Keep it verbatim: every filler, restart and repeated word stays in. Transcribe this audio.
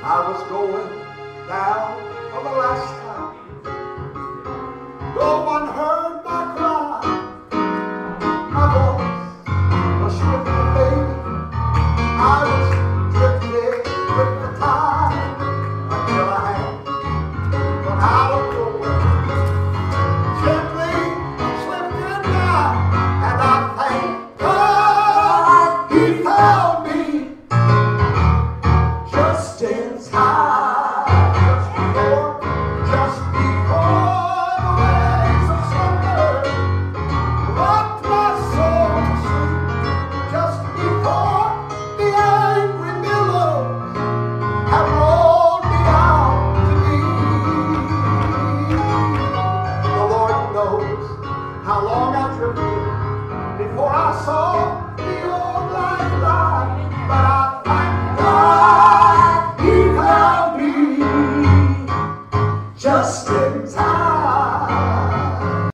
I was going down for the last time. No one heard my cry. My voice was shriveled, baby. I was drifting with the tide until I had run out of nowhere. Gently slipping down, and I thank God He found me just in time. Just before, just before the waves of slumber rocked my soul to sleep. Just before the angry billows have rolled me out to deep. The Lord knows how long I drifted before I saw the old lifeline. But I thank God He found me just in time.